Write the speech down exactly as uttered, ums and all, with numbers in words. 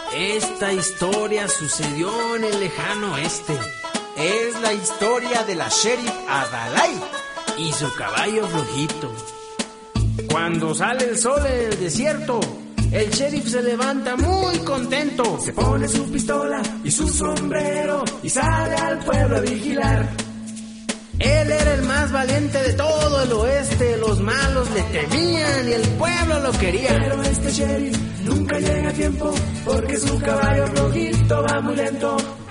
Esta historia sucedió en el lejano oeste. Es la historia de la sheriff Adalai y su caballo flojito. Cuando sale el sol en el desierto, el sheriff se levanta muy contento. Se pone su pistola y su sombrero y sale al pueblo a vigilar. Él era el más valiente de todo el oeste. Los malos le temían y el pueblo lo quería. Pero este sheriff nunca llega a tiempo porque su caballo flojito va muy lento.